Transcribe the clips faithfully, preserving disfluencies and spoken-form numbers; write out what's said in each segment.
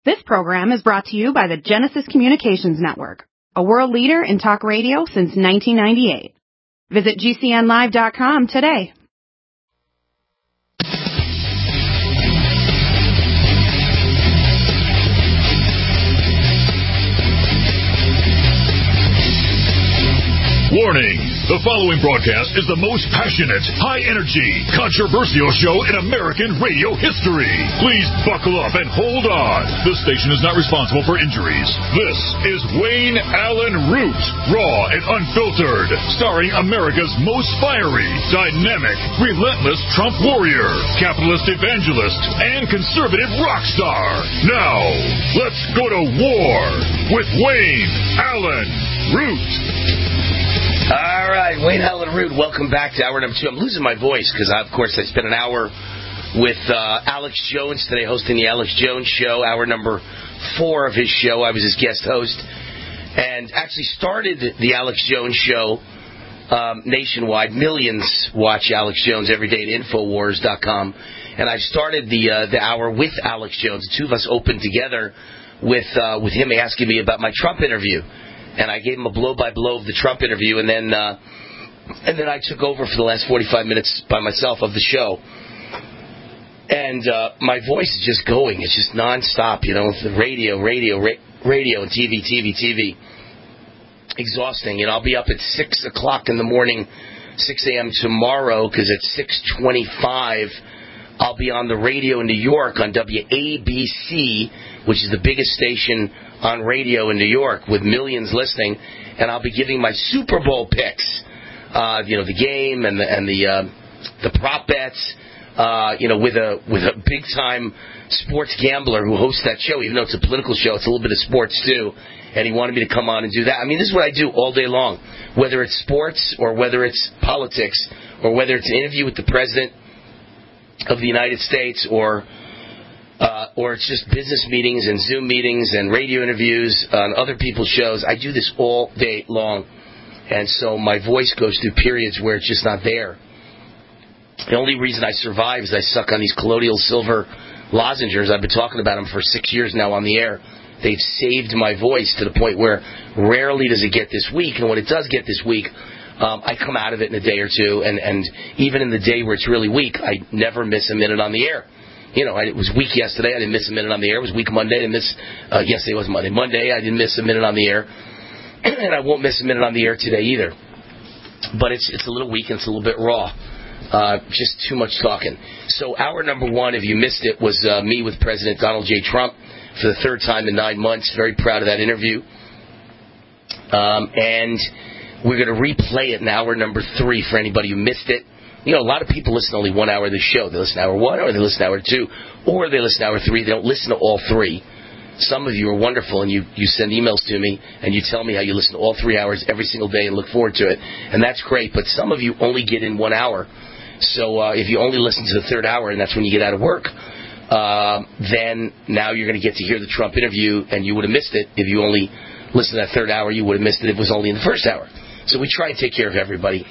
This program is brought to you by the Genesis Communications Network, a world leader in talk radio since nineteen ninety-eight. Visit G C N live dot com today. Warning! The following broadcast is the most passionate, high-energy, controversial show in American radio history. Please buckle up and hold on. This station is not responsible for injuries. This is Wayne Allyn Root, raw and unfiltered, starring America's most fiery, dynamic, relentless Trump warrior, capitalist evangelist, and conservative rock star. Now, let's go to war with Wayne Allyn Root. All right, Wayne Allyn Root, welcome back to hour number two. I'm losing my voice because, of course, I spent an hour with uh, Alex Jones today hosting the Alex Jones Show, hour number four of his show. I was his guest host and actually started the Alex Jones Show um, nationwide. Millions watch Alex Jones every day at Infowars dot com. And I started the uh, the hour with Alex Jones. The two of us opened together with uh, with him asking me about my Trump interview. And I gave him a blow-by-blow of the Trump interview, and then uh, and then I took over for the last forty-five minutes by myself of the show. And uh, my voice is just going. It's just nonstop, you know, the radio, radio, ra- radio, and T V, T V, T V. Exhausting. And I'll be up at six o'clock in the morning, six a.m. tomorrow, because at six twenty-five, I'll be on the radio in New York on W A B C, which is the biggest station on radio in New York with millions listening, and I'll be giving my Super Bowl picks, uh, you know, the game and the and the uh, the prop bets, uh, you know, with a with a big time sports gambler who hosts that show. Even though it's a political show, it's a little bit of sports too, and he wanted me to come on and do that. I mean, this is what I do all day long, whether it's sports or whether it's politics or whether it's an interview with the president of the United States or Uh, or it's just business meetings and Zoom meetings and radio interviews on other people's shows. I do this all day long. And so my voice goes through periods where it's just not there. The only reason I survive is I suck on these colloidal silver lozenges. I've been talking about them for six years now on the air. They've saved my voice to the point where rarely does it get this weak. And when it does get this weak, um, I come out of it in a day or two. And, and even in the day where it's really weak, I never miss a minute on the air. You know, it was weak yesterday. I didn't miss a minute on the air. It was weak Monday. I didn't miss, uh, yesterday was Monday. Monday, I didn't miss a minute on the air. And I won't miss a minute on the air today either. But it's it's a little weak and it's a little bit raw. Uh, just too much talking. So hour number one, if you missed it, was uh, me with President Donald J. Trump for the third time in nine months. Very proud of that interview. Um, and we're going to replay it in hour number three for anybody who missed it. You know, a lot of people listen to only one hour of the show. They listen to hour one, or they listen to hour two, or they listen to hour three. They don't listen to all three. Some of you are wonderful, and you, you send emails to me, and you tell me how you listen to all three hours every single day and look forward to it. And that's great, but some of you only get in one hour. So uh, if you only listen to the third hour, and that's when you get out of work, uh, then now you're going to get to hear the Trump interview, and you would have missed it. If you only listened to that third hour, you would have missed it if it was only in the first hour. So we try and take care of everybody.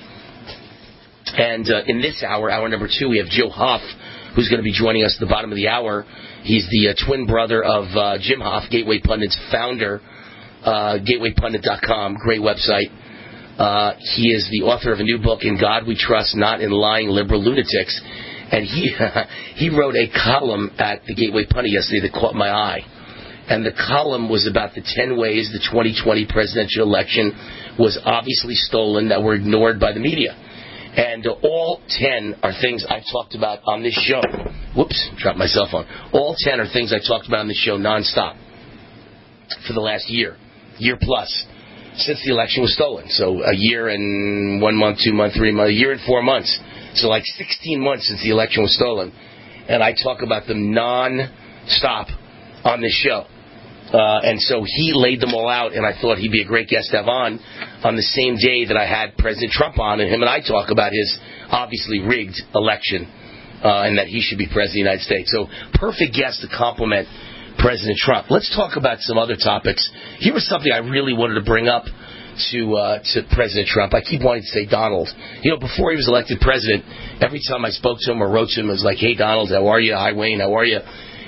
And uh, in this hour, hour number two, we have Joe Hoff, who's going to be joining us at the bottom of the hour. He's the uh, twin brother of uh, Jim Hoff, Gateway Pundit's founder, uh, gateway pundit dot com, great website. Uh, he is the author of a new book, In God We Trust, Not in Lying Liberal Lunatics. And he he wrote a column at the Gateway Pundit yesterday that caught my eye. And the column was about the ten ways the twenty twenty presidential election was obviously stolen that were ignored by the media. And uh, all ten are things I've talked about on this show. Whoops, dropped my cell phone. All ten are things I talked about on this show nonstop for the last year, year plus, since the election was stolen. So a year and one month, two months, three months, a year and four months. So like sixteen months since the election was stolen. And I talk about them non-stop on this show. Uh, and so he laid them all out, and I thought he'd be a great guest to have on on the same day that I had President Trump on, and him and I talk about his obviously rigged election uh, and that he should be President of the United States. So perfect guest to compliment President Trump. Let's talk about some other topics. Here was something I really wanted to bring up to uh, to President Trump. I keep wanting to say Donald. You know, before he was elected president, every time I spoke to him or wrote to him, it was like, hey, Donald, how are you? Hi, Wayne, how are you?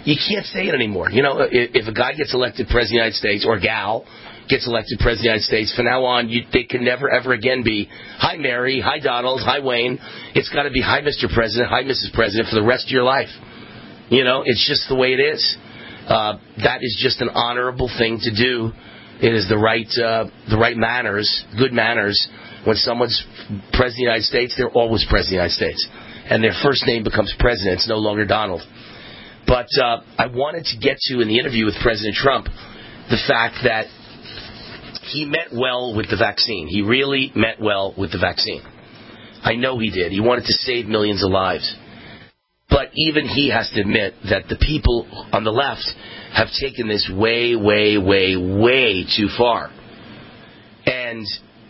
you can't say it anymore. You know, if, if a guy gets elected president of the United States, or a gal gets elected president of the United States, from now on, you, they can never, ever again be, hi, Mary, hi, Donald, hi, Wayne. It's got to be, hi, Mister President, hi, Missus President, for the rest of your life. You know, it's just the way it is. Uh, that is just an honorable thing to do. It is the right, uh, the right manners, good manners. When someone's president of the United States, they're always president of the United States. And their first name becomes president. It's no longer Donald. But uh, I wanted to get to, in the interview with President Trump, the fact that he meant well with the vaccine. He really meant well with the vaccine. I know he did. He wanted to save millions of lives. But even he has to admit that the people on the left have taken this way, way, way, way too far. And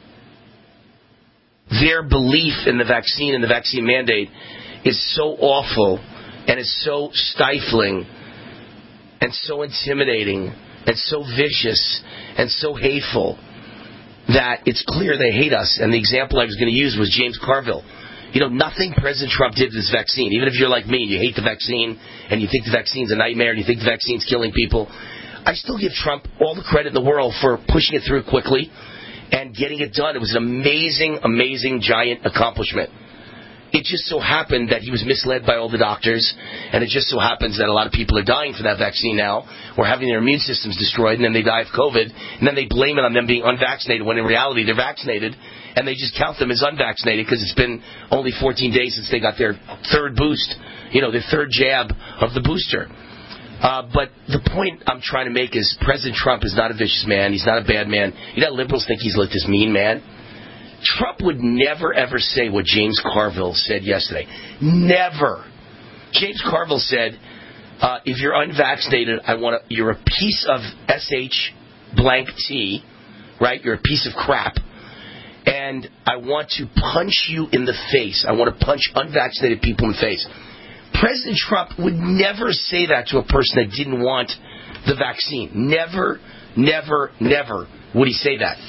their belief in the vaccine and the vaccine mandate is so awful and is so stifling and so intimidating and so vicious and so hateful that it's clear they hate us. And the example I was going to use was James Carville. You know, nothing President Trump did to this vaccine, even if you're like me and you hate the vaccine and you think the vaccine's a nightmare and you think the vaccine's killing people, I still give Trump all the credit in the world for pushing it through quickly and getting it done. It was an amazing, amazing, giant accomplishment. It just so happened that he was misled by all the doctors, and it just so happens that a lot of people are dying from that vaccine now, or having their immune systems destroyed, and then they die of COVID, and then they blame it on them being unvaccinated, when in reality they're vaccinated, and they just count them as unvaccinated because it's been only fourteen days since they got their third boost, you know, their third jab of the booster. Uh, but the point I'm trying to make is President Trump is not a vicious man. He's not a bad man. You know, liberals think he's like this mean man. Trump would never, ever say what James Carville said yesterday. Never. James Carville said, uh, if you're unvaccinated, I want to, you're a piece of S H blank T, right? You're a piece of crap. And I want to punch you in the face. I want to punch unvaccinated people in the face. President Trump would never say that to a person that didn't want the vaccine. Never, never, never would he say that.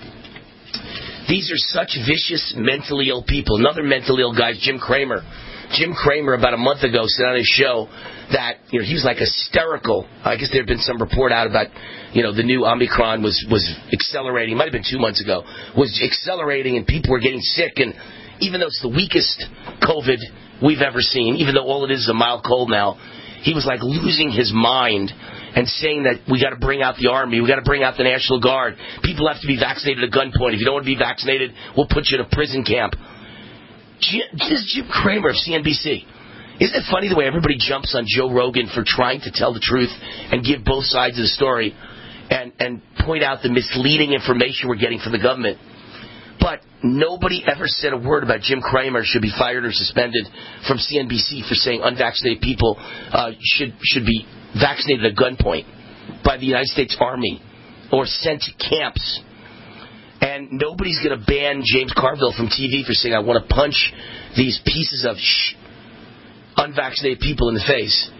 These are such vicious, mentally ill people. Another mentally ill guy is Jim Cramer. Jim Cramer, about a month ago, said on his show that, you know, he was like hysterical. I guess there had been some report out about, you know, the new Omicron was, was accelerating. It might have been two months ago. Was accelerating and people were getting sick. And even though it's the weakest COVID we've ever seen, even though all it is is a mild cold now, he was like losing his mind and saying that we got to bring out the Army, we got to bring out the National Guard. People have to be vaccinated at gunpoint. If you don't want to be vaccinated, we'll put you in a prison camp. This is Jim Cramer of C N B C. Isn't it funny the way everybody jumps on Joe Rogan for trying to tell the truth and give both sides of the story and, and point out the misleading information we're getting from the government? But nobody ever said a word about Jim Cramer should be fired or suspended from C N B C for saying unvaccinated people uh, should should be vaccinated at gunpoint by the United States Army or sent to camps. And nobody's going to ban James Carville from T V for saying, I want to punch these pieces of shh, unvaccinated people in the face.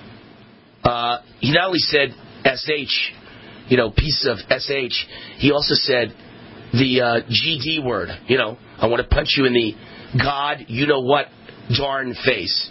Uh, he not only said S H, you know, pieces of S H, he also said the uh, G D word, you know, I want to punch you in the God, you know what, darn face.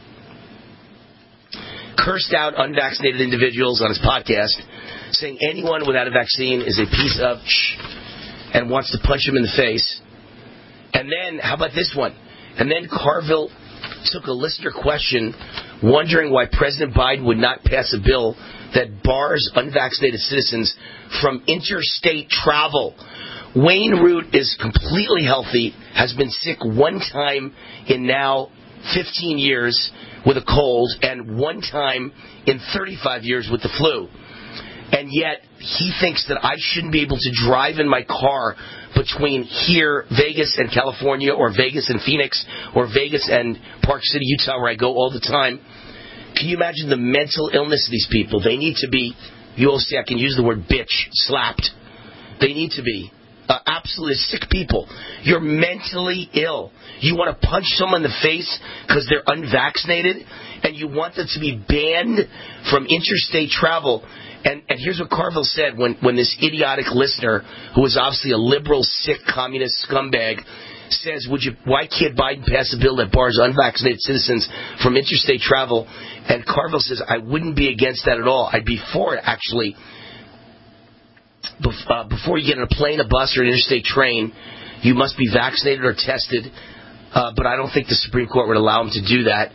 Cursed out unvaccinated individuals on his podcast, saying anyone without a vaccine is a piece of shh, and wants to punch him in the face. And then, how about this one? And then Carville took a listener question, wondering why President Biden would not pass a bill that bars unvaccinated citizens from interstate travel. Wayne Root is completely healthy, has been sick one time in now fifteen years with a cold, and one time in thirty-five years with the flu. And yet, he thinks that I shouldn't be able to drive in my car between here, Vegas and California, or Vegas and Phoenix, or Vegas and Park City, Utah, where I go all the time. Can you imagine the mental illness of these people? They need to be, you all see I can use the word bitch, slapped. They need to be uh, absolutely sick people. You're mentally ill. You want to punch someone in the face because they're unvaccinated, and you want them to be banned from interstate travel. And, and here's what Carville said when, when this idiotic listener, who was obviously a liberal, sick, communist scumbag, says, "Would you? Why can't Biden pass a bill that bars unvaccinated citizens from interstate travel?" And Carville says, "I wouldn't be against that at all. I'd be for it, actually. Bef- uh, before you get on a plane, a bus, or an interstate train, you must be vaccinated or tested. Uh, but I don't think the Supreme Court would allow him to do that."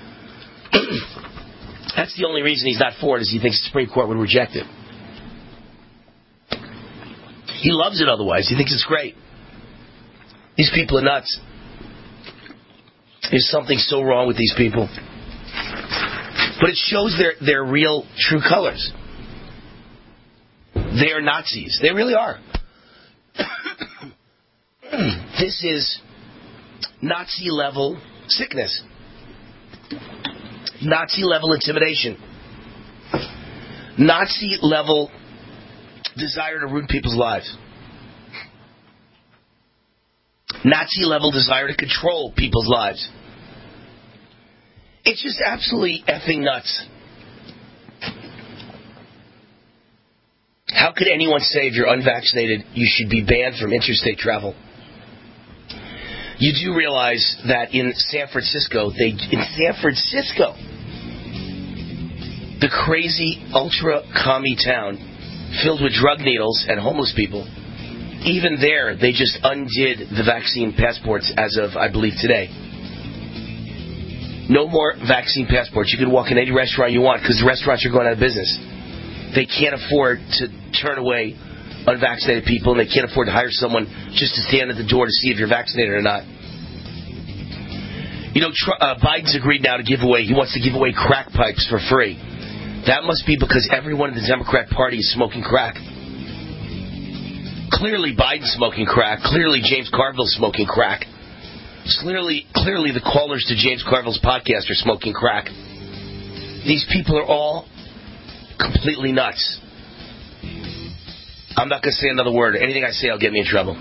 That's the only reason he's not for it, is he thinks the Supreme Court would reject it. He loves it otherwise. He thinks it's great. These people are nuts. There's something so wrong with these people. But it shows their, their real, true colors. They are Nazis. They really are. This is Nazi-level sickness. Nazi-level intimidation. Nazi-level desire to ruin people's lives. Nazi-level desire to control people's lives. It's just absolutely effing nuts. How could anyone say if you're unvaccinated, you should be banned from interstate travel? You do realize that in San Francisco, they in San Francisco, the crazy ultra-commie town filled with drug needles and homeless people, even there, they just undid the vaccine passports as of, I believe, today. No more vaccine passports. You can walk in any restaurant you want because the restaurants are going out of business. They can't afford to turn away unvaccinated people, and they can't afford to hire someone just to stand at the door to see if you're vaccinated or not. You know, uh, Biden's agreed now to give away, he wants to give away crack pipes for free. That must be because everyone in the Democrat Party is smoking crack. Clearly Biden's smoking crack. Clearly James Carville's smoking crack. Clearly, clearly the callers to James Carville's podcast are smoking crack. These people are all completely nuts. I'm not going to say another word. Anything I say will get me in trouble.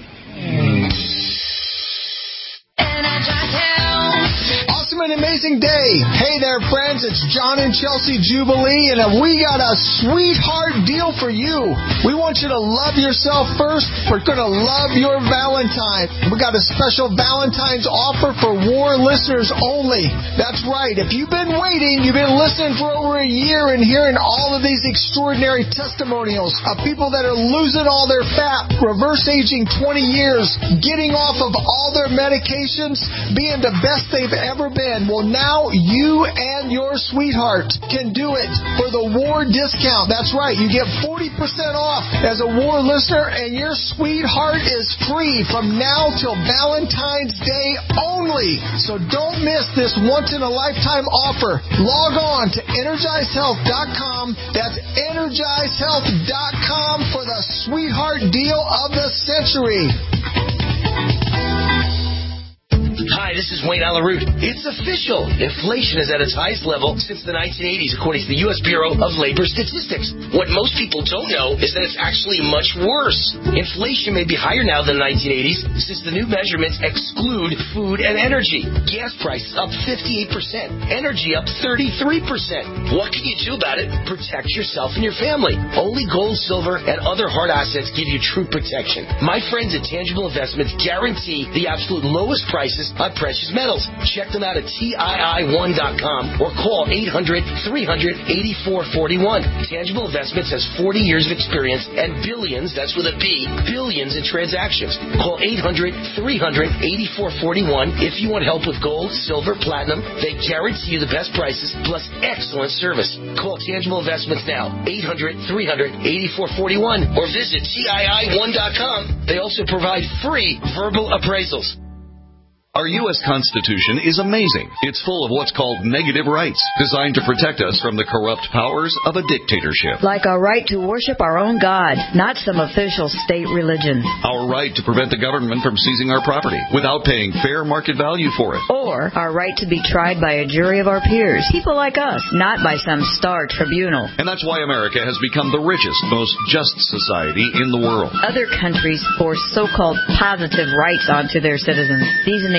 Awesome and amazing day. Hey there, friends. It's John and Chelsea Jubilee, and we got a sweetheart deal for you. We want you to love yourself first. We're going to love your Valentine. We got a special Valentine's offer for war listeners only. That's right. If you've been waiting, you've been listening for over a year and hearing all of these extraordinary testimonials of people that are losing all their fat, reverse aging twenty years, getting off of all their medications, being the best they've ever been. Well, now you and your sweetheart can do it for the war discount. That's right. You get forty percent off as a war listener, and your sweetheart is free from now till Valentine's Day only. So don't miss this once-in-a-lifetime offer. Log on to energize health dot com. That's energize health dot com for the sweetheart deal of the century. Hi, this is Wayne Alaroot. It's official. Inflation is at its highest level since the nineteen eighties, according to the U S Bureau of Labor Statistics. What most people don't know is that it's actually much worse. Inflation may be higher now than the nineteen eighties since the new measurements exclude food and energy. Gas prices up fifty-eight percent. Energy up thirty-three percent. What can you do about it? Protect yourself and your family. Only gold, silver, and other hard assets give you true protection. My friends at Tangible Investments guarantee the absolute lowest prices on precious metals. Check them out at T I I one dot com or call eight hundred, three hundred, eighty-four forty-one. Tangible Investments has forty years of experience and billions, that's with a B, billions in transactions. Call eight hundred, three hundred, eighty-four forty-one if you want help with gold, silver, platinum. They guarantee you the best prices plus excellent service. Call Tangible Investments now, eight hundred, three hundred, eighty-four forty-one, or visit T I I one dot com. They also provide free verbal appraisals. Our U S Constitution is amazing. It's full of what's called negative rights, designed to protect us from the corrupt powers of a dictatorship. Like our right to worship our own God, not some official state religion. Our right to prevent the government from seizing our property without paying fair market value for it. Or our right to be tried by a jury of our peers, people like us, not by some star tribunal. And that's why America has become the richest, most just society in the world. Other countries force so-called positive rights onto their citizens. These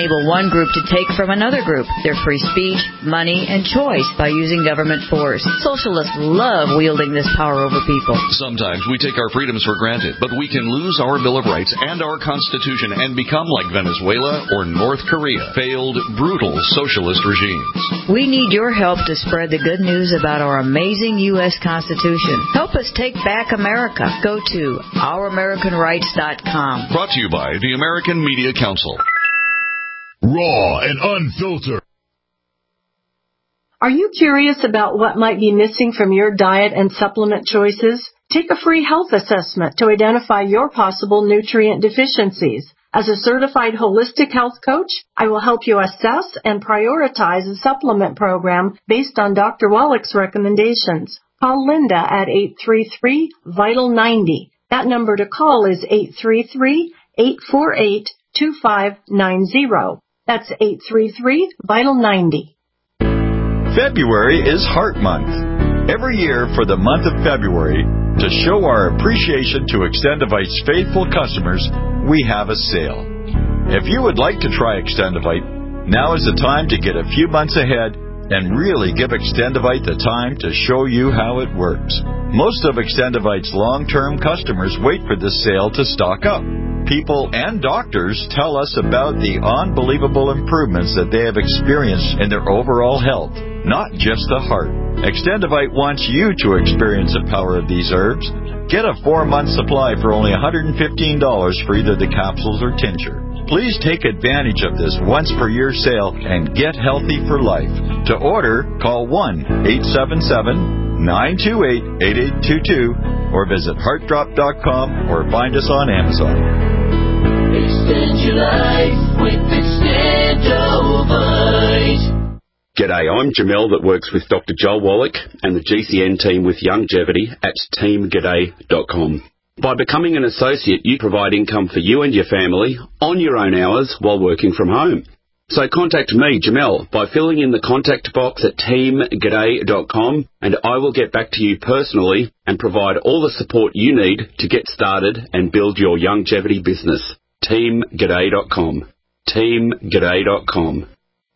enable one group to take from another group their free speech, money, and choice by using government force. Socialists love wielding this power over people. Sometimes we take our freedoms for granted, but we can lose our Bill of Rights and our Constitution and become like Venezuela or North Korea, failed, brutal socialist regimes. We need your help to spread the good news about our amazing U S Constitution. Help us take back America. Go to our american rights dot com. Brought to you by the American Media Council. Raw and unfiltered. Are you curious about what might be missing from your diet and supplement choices? Take a free health assessment to identify your possible nutrient deficiencies. As a certified holistic health coach, I will help you assess and prioritize a supplement program based on Doctor Wallach's recommendations. Call Linda at eight three three, vital ninety. That number to call is eight three three, eight four eight, two five nine zero. That's eight three three, vital ninety. February is Heart Month. Every year for the month of February, to show our appreciation to Extendivite's faithful customers, we have a sale. If you would like to try Extendivite, now is the time to get a few months ahead and really give Extendivite the time to show you how it works. Most of Extendivite's long-term customers wait for this sale to stock up. People and doctors tell us about the unbelievable improvements that they have experienced in their overall health, not just the heart. Extendivite wants you to experience the power of these herbs. Get a four-month supply for only one hundred fifteen dollars for either the capsules or tincture. Please take advantage of this once-per-year sale and get healthy for life. To order, call one eight seven seven, nine two eight, eight eight two two or visit heart drop dot com or find us on Amazon. Extend your life with Extendovite. G'day, I'm Jamel that works with Doctor Joel Wallach and the G C N team with Longevity at team g'day dot com. By becoming an associate, you provide income for you and your family on your own hours while working from home. So contact me, Jamel, by filling in the contact box at team g'day dot com and I will get back to you personally and provide all the support you need to get started and build your longevity business. team g'day dot com. team g'day dot com.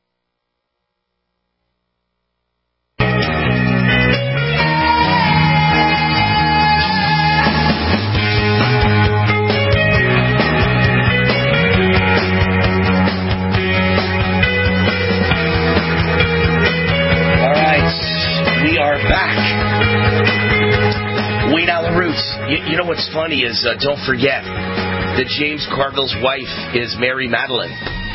You, you know what's funny is, uh, don't forget that James Carville's wife is Mary Madeline.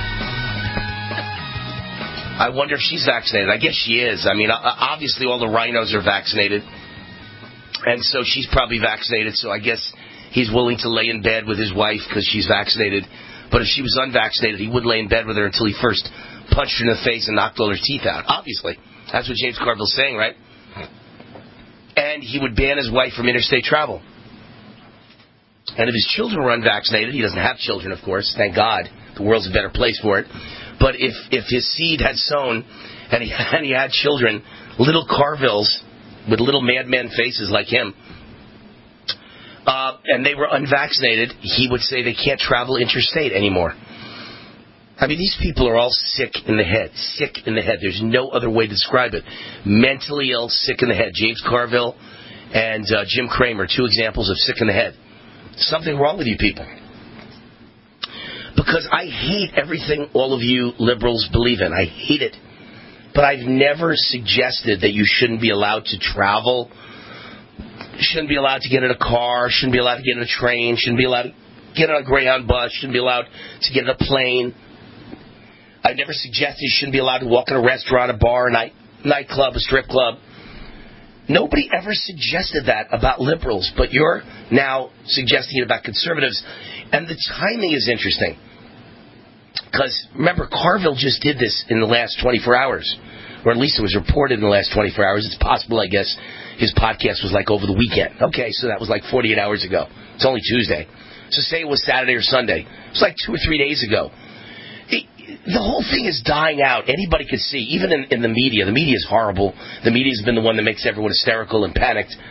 I wonder if she's vaccinated. I guess she is. I mean, obviously all the rhinos are vaccinated, and so she's probably vaccinated, so I guess he's willing to lay in bed with his wife because she's vaccinated. But if she was unvaccinated, he wouldn't lay in bed with her until he first punched her in the face and knocked all her teeth out. Obviously. That's what James Carville's saying, right? And he would ban his wife from interstate travel. And if his children were unvaccinated, he doesn't have children, of course, thank God. The world's a better place for it. But if, if his seed had sown and he, and he had children, little Carvilles with little madman faces like him, uh, and they were unvaccinated, he would say they can't travel interstate anymore. I mean, these people are all sick in the head. Sick in the head. There's no other way to describe it. Mentally ill, sick in the head. James Carville and uh, Jim Cramer, two examples of sick in the head. Something wrong with you people. Because I hate everything all of you liberals believe in. I hate it. But I've never suggested that you shouldn't be allowed to travel, shouldn't be allowed to get in a car, shouldn't be allowed to get in a train, shouldn't be allowed to get on a Greyhound bus, shouldn't be allowed to get in a plane. I've never suggested you shouldn't be allowed to walk in a restaurant, a bar, a night, nightclub, a strip club. Nobody ever suggested that about liberals, but you're now suggesting it about conservatives. And the timing is interesting. Because, remember, Carville just did this in the last twenty-four hours. Or at least it was reported in the last twenty-four hours. It's possible, I guess, his podcast was like over the weekend. Okay, so that was like forty-eight hours ago. It's only Tuesday. So say it was Saturday or Sunday. It was like two or three days ago. It, the whole thing is dying out. Anybody could see, even in, in the media. The media is horrible. The media has been the one that makes everyone hysterical and panicked.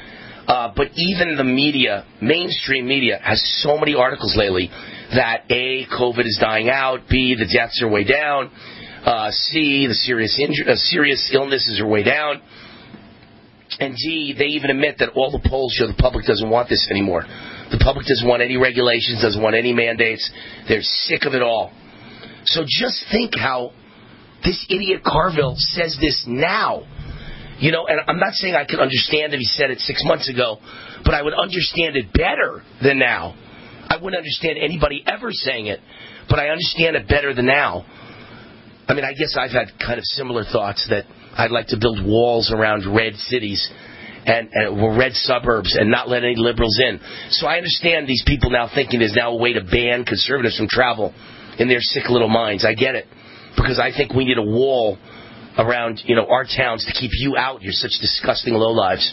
Uh, but even the media, mainstream media, has so many articles lately that A, COVID is dying out, B, the deaths are way down, uh, C, the serious inju- uh, serious illnesses are way down, and D, they even admit that all the polls show the public doesn't want this anymore. The public doesn't want any regulations, doesn't want any mandates. They're sick of it all. So just think how this idiot Carville says this now. You know, and I'm not saying I could understand if he said it six months ago, but I would understand it better than now. I wouldn't understand anybody ever saying it, but I understand it better than now. I mean, I guess I've had kind of similar thoughts that I'd like to build walls around red cities and, and red suburbs and not let any liberals in. So I understand these people now thinking there's now a way to ban conservatives from travel in their sick little minds. I get it, because I think we need a wall around, you know, our towns to keep you out. You're such disgusting lowlives.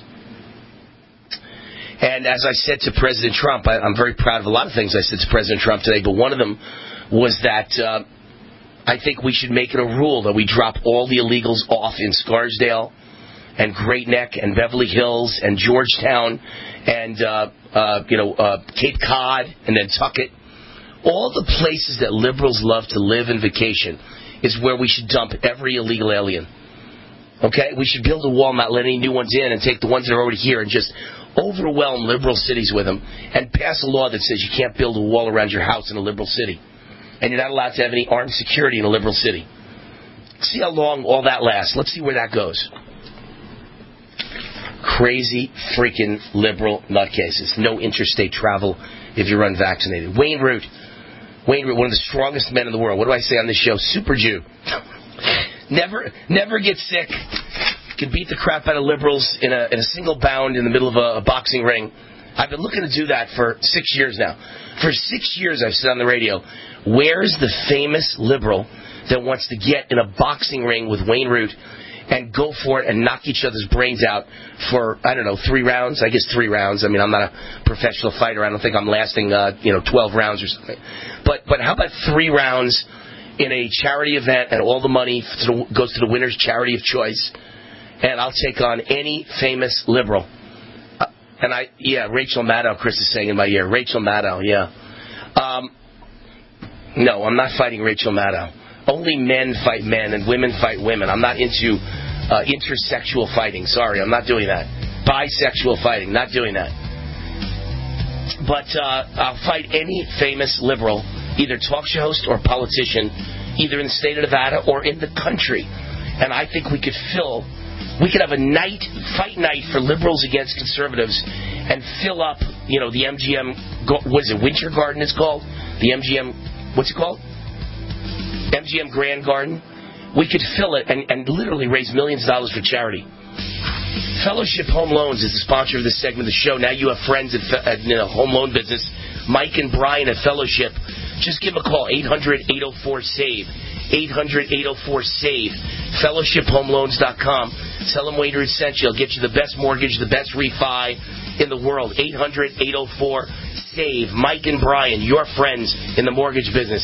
And as I said to President Trump, I, I'm very proud of a lot of things I said to President Trump today, but one of them was that uh, I think we should make it a rule that we drop all the illegals off in Scarsdale and Great Neck and Beverly Hills and Georgetown and, uh, uh, you know, uh, Cape Cod and Nantucket. All the places that liberals love to live and vacation is where we should dump every illegal alien. Okay? We should build a wall, not let any new ones in, and take the ones that are already here and just overwhelm liberal cities with them and pass a law that says you can't build a wall around your house in a liberal city. And you're not allowed to have any armed security in a liberal city. See how long all that lasts. Let's see where that goes. Crazy freaking liberal nutcases. No interstate travel if you're unvaccinated. Wayne Root. Wayne Root, one of the strongest men in the world. What do I say on this show? Super Jew. never never get sick. Can beat the crap out of liberals in a in a single bound in the middle of a, a boxing ring. I've been looking to do that for six years now. For six years I've said on the radio, where's the famous liberal that wants to get in a boxing ring with Wayne Root and go for it and knock each other's brains out for, I don't know, three rounds? I guess three rounds. I mean, I'm not a professional fighter. I don't think I'm lasting, uh, you know, twelve rounds or something. But but how about three rounds in a charity event and all the money to the, goes to the winner's charity of choice? And I'll take on any famous liberal. Uh, and I, yeah, Rachel Maddow, Chris is saying in my ear. Rachel Maddow, yeah. Um, no, I'm not fighting Rachel Maddow. Only men fight men and women fight women. I'm not into uh, intersexual fighting. Sorry, I'm not doing that. Bisexual fighting, not doing that. But uh, I'll fight any famous liberal, either talk show host or politician, either in the state of Nevada or in the country. And I think we could fill, we could have a night, fight night for liberals against conservatives and fill up, you know, the M G M, what is it, Winter Garden it's called? The M G M, what's it called? M G M Grand Garden. We could fill it and, and literally raise millions of dollars for charity. Fellowship Home Loans is the sponsor of this segment of the show. Now you have friends at, at you know, home loan business. Mike and Brian at Fellowship. Just give them a call, eight hundred, eight oh four, SAVE. eight hundred, eight oh four, SAVE. fellowship home loans dot com. Tell them Wayne Root sent you. He'll get you the best mortgage, the best refi in the world. eight hundred, eight oh four, SAVE. Mike and Brian, your friends in the mortgage business.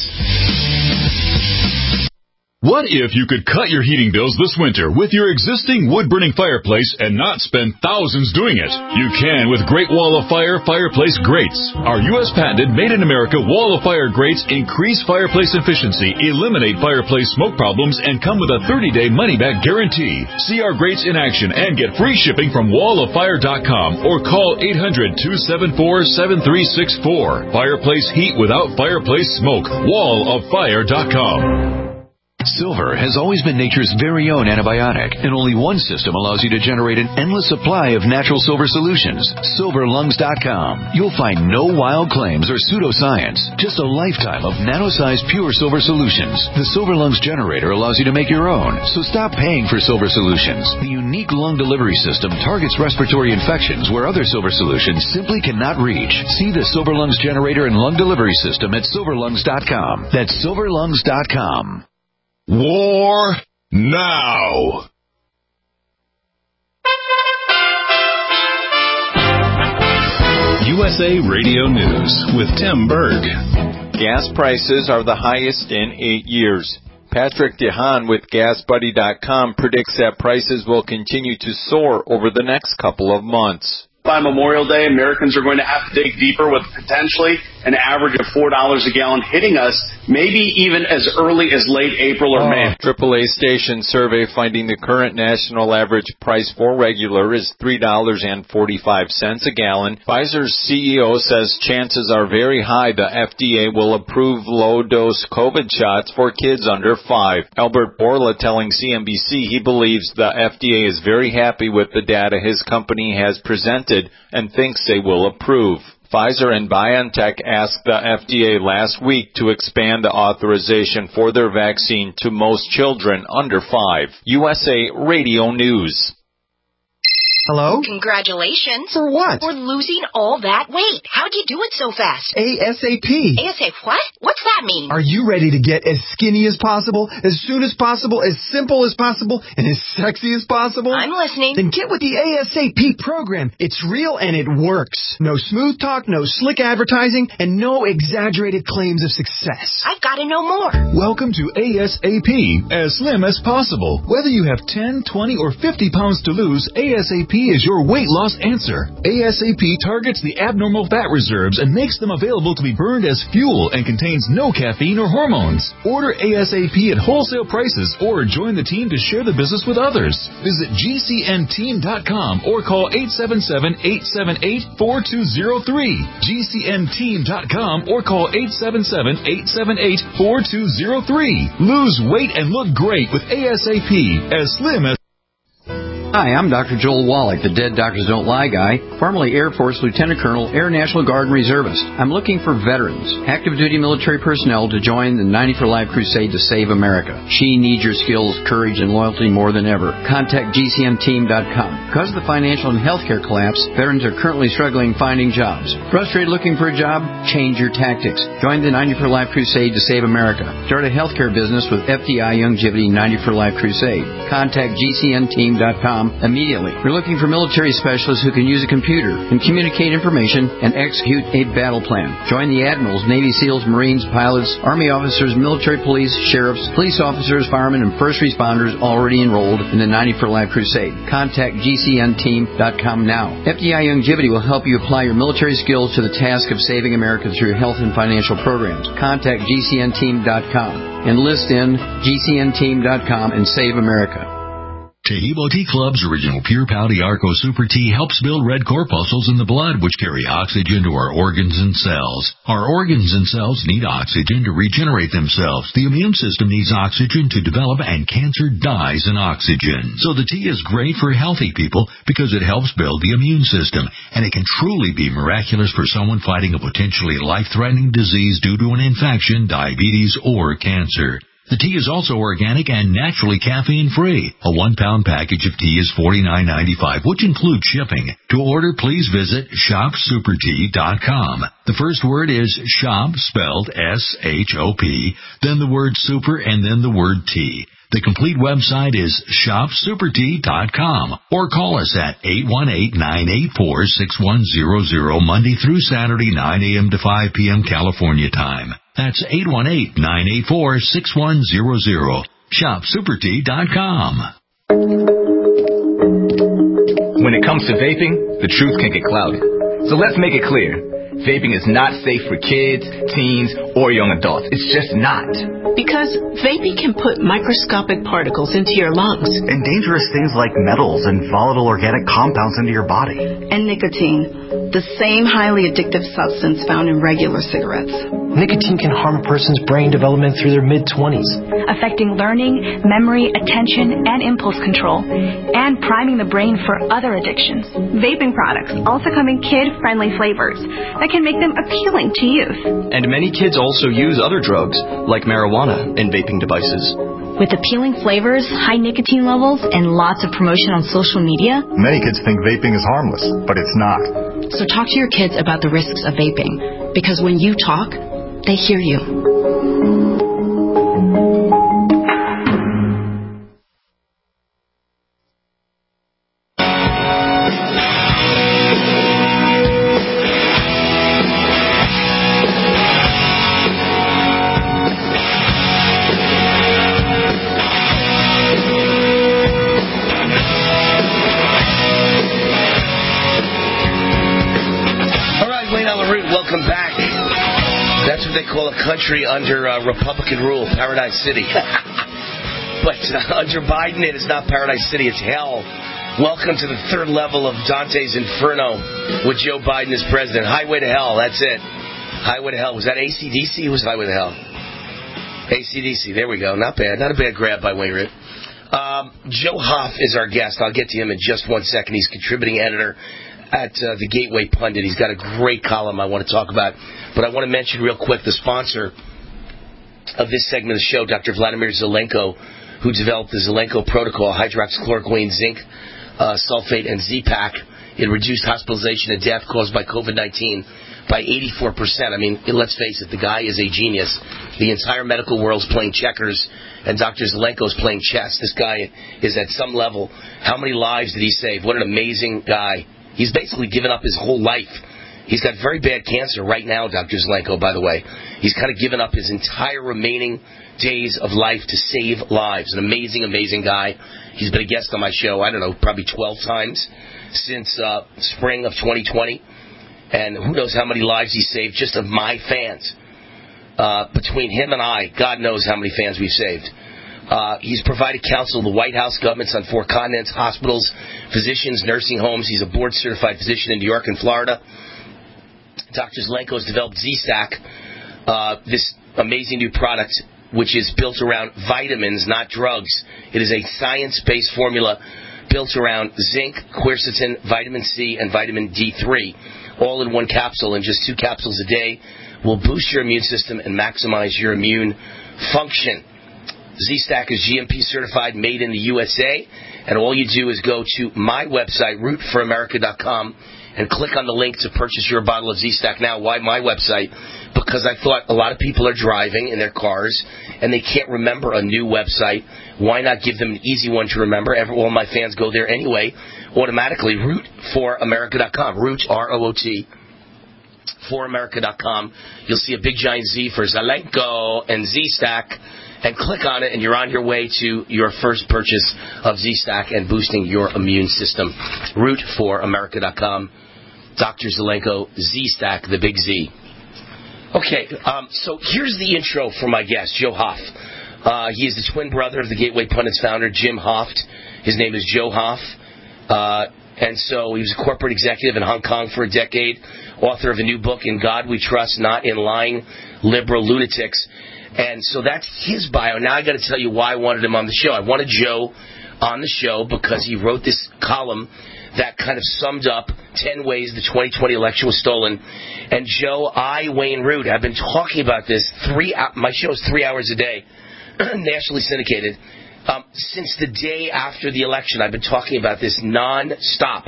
What if you could cut your heating bills this winter with your existing wood-burning fireplace and not spend thousands doing it? You can with Great Wall of Fire Fireplace Grates. Our U S patented made-in-America Wall of Fire grates increase fireplace efficiency, eliminate fireplace smoke problems, and come with a thirty-day money-back guarantee. See our grates in action and get free shipping from wall of fire dot com or call eight hundred, two seven four, seven three six four. Fireplace heat without fireplace smoke. wall of fire dot com. Silver has always been nature's very own antibiotic, and only one system allows you to generate an endless supply of natural silver solutions. silver lungs dot com. You'll find no wild claims or pseudoscience, just a lifetime of nano-sized pure silver solutions. The Silver Lungs generator allows you to make your own, so stop paying for silver solutions. The unique lung delivery system targets respiratory infections where other silver solutions simply cannot reach. See the Silver Lungs generator and lung delivery system at silver lungs dot com. That's silver lungs dot com. War now. U S A Radio News with Tim Berg. Gas prices are the highest in eight years. Patrick DeHaan with gas buddy dot com predicts that prices will continue to soar over the next couple of months. By Memorial Day, Americans are going to have to dig deeper with potentially an average of four dollars a gallon hitting us maybe even as early as late April or oh, May. triple A Station survey finding the current national average price for regular is three dollars and forty-five cents a gallon. Pfizer's C E O says chances are very high the F D A will approve low-dose COVID shots for kids under five. Albert Bourla telling C N B C he believes the F D A is very happy with the data his company has presented and thinks they will approve. Pfizer and BioNTech asked the F D A last week to expand the authorization for their vaccine to most children under five. U S A Radio News. Hello? Congratulations. For what? For losing all that weight. How'd you do it so fast? ASAP. ASAP what? What's that mean? Are you ready to get as skinny as possible, as soon as possible, as simple as possible, and as sexy as possible? I'm listening. Then get with the ASAP program. It's real and it works. No smooth talk, no slick advertising, and no exaggerated claims of success. I've got to know more. Welcome to ASAP, as slim as possible. Whether you have ten, twenty, or fifty pounds to lose, ASAP is your weight loss answer. ASAP targets the abnormal fat reserves and makes them available to be burned as fuel and contains no caffeine or hormones. Order ASAP at wholesale prices or join the team to share the business with others. Visit G C N team dot com or call eight seven seven, eight seven eight, four two zero three. G C N team dot com or call eight seven seven, eight seven eight, four two zero three. Lose weight and look great with ASAP, as slim as... Hi, I'm Doctor Joel Wallach, the Dead Doctors Don't Lie guy, formerly Air Force Lieutenant Colonel, Air National Guard and Reservist. I'm looking for veterans, active duty military personnel to join the ninety for Life crusade to save America. She needs your skills, courage, and loyalty more than ever. Contact G C N team dot com. Because of the financial and healthcare collapse, veterans are currently struggling finding jobs. Frustrated looking for a job? Change your tactics. Join the ninety for Life crusade to save America. Start a healthcare business with F D I Youngevity ninety for Life crusade. Contact G C N team dot com immediately. We're looking for military specialists who can use a computer and communicate information and execute a battle plan. Join the admirals, Navy SEALs, Marines, pilots, Army officers, military police, sheriffs, police officers, firemen, and first responders already enrolled in the ninety for Life crusade. Contact G C N team dot com now. F D I Youngevity will help you apply your military skills to the task of saving America through health and financial programs. Contact G C N team dot com. Enlist in G C N team dot com and save America. Taheebo Tea Club's original Pure Pau Arco Super Tea helps build red corpuscles in the blood, which carry oxygen to our organs and cells. Our organs and cells need oxygen to regenerate themselves. The immune system needs oxygen to develop, and cancer dies in oxygen. So the tea is great for healthy people because it helps build the immune system, and it can truly be miraculous for someone fighting a potentially life-threatening disease due to an infection, diabetes, or cancer. The tea is also organic and naturally caffeine-free. A one-pound package of tea is forty-nine ninety-five, which includes shipping. To order, please visit shop super tea dot com. The first word is shop, spelled S H O P, then the word super, and then the word tea. The complete website is shop super tea dot com, or call us at eight one eight, nine eight four, six one zero zero Monday through Saturday, nine a.m. to five p.m. California time. That's eight one eight, nine eight four, six one zero zero. shop super tea dot com. When it comes to vaping, the truth can get clouded. So let's make it clear. Vaping is not safe for kids, teens, or young adults. It's just not. Because vaping can put microscopic particles into your lungs. And dangerous things like metals and volatile organic compounds into your body. And nicotine, the same highly addictive substance found in regular cigarettes. Nicotine can harm a person's brain development through their mid-twenties. Affecting learning, memory, attention, and impulse control. And priming the brain for other addictions. Vaping products also come in kid-friendly flavors that can make them appealing to youth. And many kids also use other drugs, like marijuana, in vaping devices. With appealing flavors, high nicotine levels, and lots of promotion on social media, many kids think vaping is harmless, but it's not. So talk to your kids about the risks of vaping, because when you talk, they hear you. Root, welcome back. That's what they call a country under uh, Republican rule, Paradise City. But uh, under Biden, it is not Paradise City, it's hell. Welcome to the third level of Dante's Inferno with Joe Biden as president. Highway to Hell, that's it. Highway to Hell. Was that A C D C? Who was Highway to Hell? A C D C, there we go. Not bad. Not a bad grab by Wayne Root. Um, Joe Hoff is our guest. I'll get to him in just one second. He's contributing editor at uh, the Gateway Pundit. He's got a great column I want to talk about. But I want to mention real quick the sponsor of this segment of the show, Doctor Vladimir Zelenko, who developed the Zelenko protocol, hydroxychloroquine, zinc, uh, sulfate, and Z-Pak. It reduced hospitalization and death caused by COVID nineteen by eighty-four percent. I mean, let's face it, the guy is a genius. The entire medical world's playing checkers, and Doctor Zelenko's playing chess. This guy is at some level. How many lives did he save? What an amazing guy. He's basically given up his whole life. He's got very bad cancer right now, Doctor Zelenko, by the way. He's kind of given up his entire remaining days of life to save lives. An amazing, amazing guy. He's been a guest on my show, I don't know, probably twelve times since uh, spring of twenty twenty. And who knows how many lives he saved just of my fans. Uh, between him and I, God knows how many fans we've saved. Uh, he's provided counsel to the White House, governments on four continents, hospitals, physicians, nursing homes. He's a board-certified physician in New York and Florida. Doctor Zelenko has developed Z-Stack, uh, this amazing new product, which is built around vitamins, not drugs. It is a science-based formula built around zinc, quercetin, vitamin C, and vitamin D three, all in one capsule, and just two capsules a day will boost your immune system and maximize your immune function. Z-Stack is G M P certified, made in the U S A, and all you do is go to my website, root for america dot com, and click on the link to purchase your bottle of Z-Stack. Now, why my website? Because I thought a lot of people are driving in their cars, and they can't remember a new website. Why not give them an easy one to remember? Every, all my fans go there anyway, automatically, root for america dot com, root, R O O T, for america dot com. You'll see a big giant Z for Zelenko and Z-Stack, and click on it, and you're on your way to your first purchase of Z-Stack and boosting your immune system. root for america dot com. Doctor Zelenko, Z-Stack, the big Z. Okay, um, so here's the intro for my guest, Joe Hoff. Uh, he is the twin brother of the Gateway Pundit's founder, Jim Hoft. His name is Joe Hoff. Uh, and so he was a corporate executive in Hong Kong for a decade, author of a new book, In God We Trust, Not in Lying Liberal Lunatics. And so that's his bio. Now I got to tell you why I wanted him on the show. I wanted Joe on the show because he wrote this column that kind of summed up ten ways the twenty twenty election was stolen. And Joe, I, Wayne Root, have been talking about this three. My show is three hours a day, nationally syndicated. Um, since the day after the election, I've been talking about this non-stop,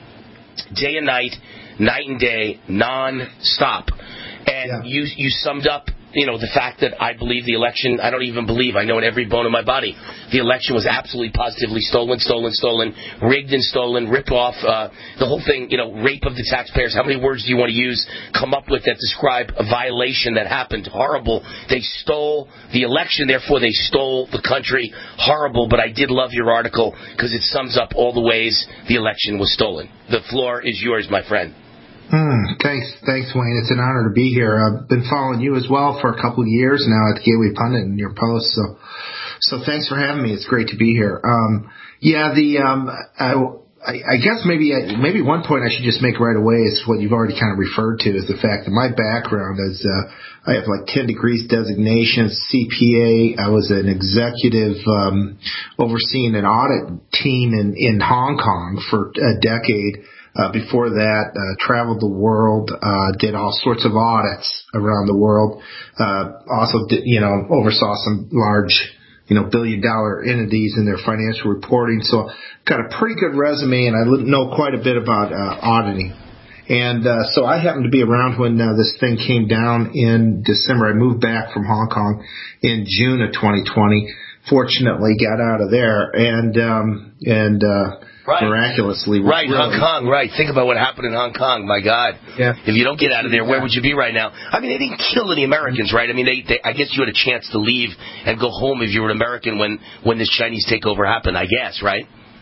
day and night, night and day, non-stop. And yeah. you you summed up, you know, the fact that I believe the election, I don't even believe, I know in every bone in my body, the election was absolutely positively stolen, stolen, stolen, rigged and stolen, ripped off, uh, the whole thing, you know, rape of the taxpayers. How many words do you want to use, come up with that describe a violation that happened? Horrible. They stole the election, therefore they stole the country. Horrible, but I did love your article because it sums up all the ways the election was stolen. The floor is yours, my friend. Mm, thanks, thanks, Wayne. It's an honor to be here. I've been following you as well for a couple of years now at the Gateway Pundit and your posts. So, so thanks for having me. It's great to be here. Um, yeah, the um, I, I guess maybe maybe one point I should just make right away is what you've already kind of referred to is the fact that my background is uh, I have like ten degrees designation, C P A. I was an executive um, overseeing an audit team in in Hong Kong for a decade. Uh, before that, uh, traveled the world, uh, did all sorts of audits around the world, uh, also did, you know, oversaw some large, you know, billion dollar entities in their financial reporting. So got a pretty good resume and I know quite a bit about, uh, auditing. And, uh, so I happened to be around when, uh, this thing came down in December. I moved back from Hong Kong in June of twenty twenty. Fortunately got out of there and, um, and, uh, Right. Miraculously. Right, really. Hong Kong, right. Think about what happened in Hong Kong, my God. Yeah. If you don't get out of there, where would you be right now? I mean, they didn't kill any Americans, right? I mean, they, they, I guess you had a chance to leave and go home if you were an American when, when this Chinese takeover happened, I guess, right?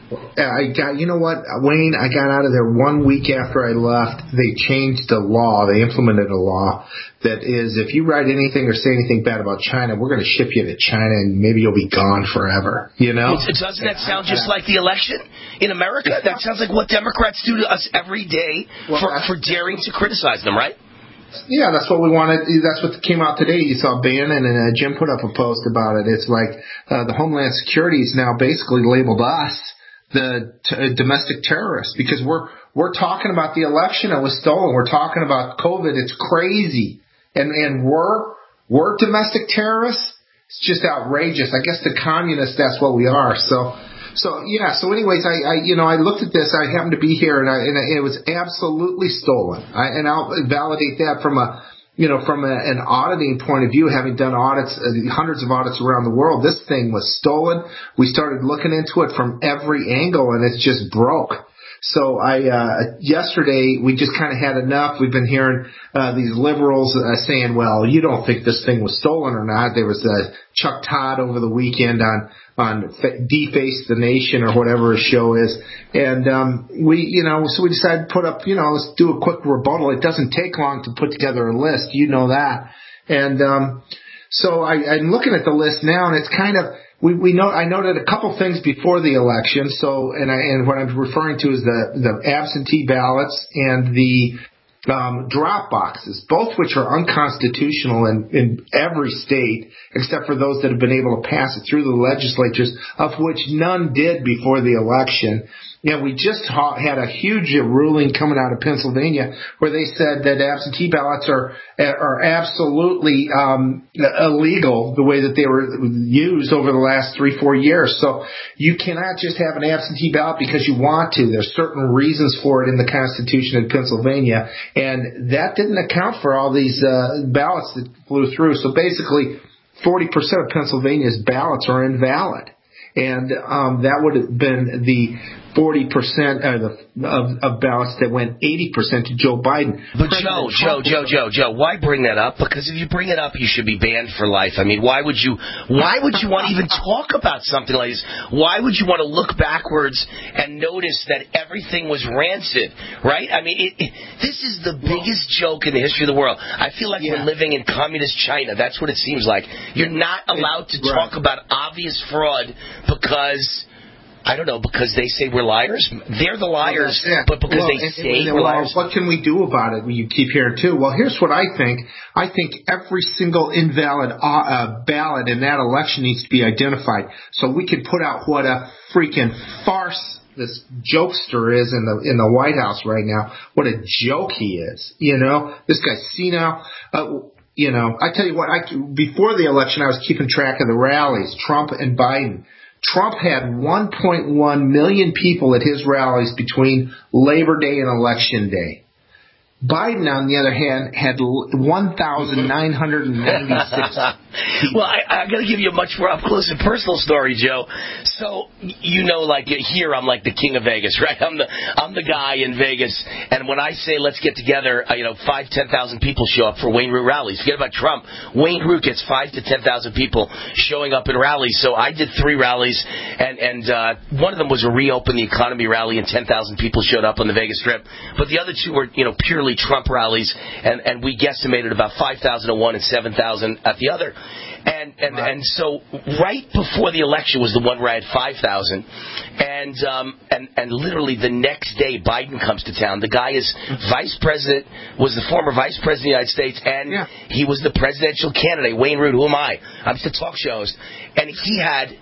I got, you know what, Wayne, I got out of there one week after I left. They changed the law. They implemented a law that is, if you write anything or say anything bad about China, we're going to ship you to China and maybe you'll be gone forever, you know? Well, doesn't that sound just like the election in America? That sounds like what Democrats do to us every day for, for daring to criticize them, right? Yeah, that's what we wanted. That's what came out today. You saw Bannon and uh, Jim put up a post about it. It's like uh, the Homeland Security is now basically labeled us the t- uh, domestic terrorists because we're we're talking about the election that was stolen. We're talking about COVID. It's crazy, and and we're we're domestic terrorists. It's just outrageous. I guess the communists. That's what we are. So. So yeah. So, anyways, I, I, you know, I looked at this. I happened to be here, and, I, and it was absolutely stolen. I, and I'll validate that from a, you know, from a, an auditing point of view, having done audits, uh, hundreds of audits around the world. This thing was stolen. We started looking into it from every angle, and it's just broke. So I, uh, yesterday we just kind of had enough. We've been hearing, uh, these liberals uh, saying, well, you don't think this thing was stolen or not. There was, uh, Chuck Todd over the weekend on, on Deface the Nation or whatever his show is. And, um, we, you know, so we decided to put up, you know, let's do a quick rebuttal. It doesn't take long to put together a list. You know that. And, um, so I, I'm looking at the list now and it's kind of, We, we know, I noted a couple things before the election. So, and I, and what I'm referring to is the, the absentee ballots and the, um, drop boxes, both which are unconstitutional in, in every state, except for those that have been able to pass it through the legislatures, of which none did before the election. Yeah, we just ha- had a huge ruling coming out of Pennsylvania where they said that absentee ballots are are absolutely um, illegal the way that they were used over the last three, four years. So you cannot just have an absentee ballot because you want to. There's certain reasons for it in the Constitution in Pennsylvania, and that didn't account for all these uh, ballots that flew through. So basically, forty percent of Pennsylvania's ballots are invalid. And um, that would have been the forty percent uh, the, of, of ballots that went eighty percent to Joe Biden. But Joe, Joe, Joe, Joe, Joe, why bring that up? Because if you bring it up, you should be banned for life. I mean, why would you? Why would you want to even talk about something like this? Why would you want to look backwards and notice that everything was rancid? Right? I mean, it, it, this is the biggest joke in the history of the world. I feel like yeah. we're living in communist China. That's what it seems like. You're not allowed to right. talk about obvious fraud because. I don't know, because they say we're liars? They're the liars, well, but because well, they and, say and, we're well, liars. What can we do about it? You keep hearing, too. Well, here's what I think. I think every single invalid uh, ballot in that election needs to be identified so we can put out what a freaking farce this jokester is in the in the White House right now. What a joke he is. You know, this guy's senile. Uh, you know, I tell you what, I, before the election, I was keeping track of the rallies, Trump and Biden. Trump had one point one million people at his rallies between Labor Day and Election Day. Biden, on the other hand, had one thousand nine hundred ninety-six Well, I, I got to give you a much more up-close and personal story, Joe. So, you know, like here, I'm like the king of Vegas, right? I'm the I'm the guy in Vegas, and when I say let's get together, uh, you know, five, ten thousand people show up for Wayne Root rallies. Forget about Trump. Wayne Root gets five to ten thousand people showing up in rallies. So I did three rallies, and and uh, one of them was a reopen the economy rally, and ten thousand people showed up on the Vegas Strip. But the other two were, you know, purely Trump rallies, and, and we guesstimated about five thousand at one and seven thousand at the other. And and, right. and so right before the election was the one where I had five thousand. And, um, and, and literally the next day, Biden comes to town. The guy is vice president, was the former vice president of the United States, and yeah. he was the presidential candidate. Wayne Root, who am I? I'm to talk shows. And he had,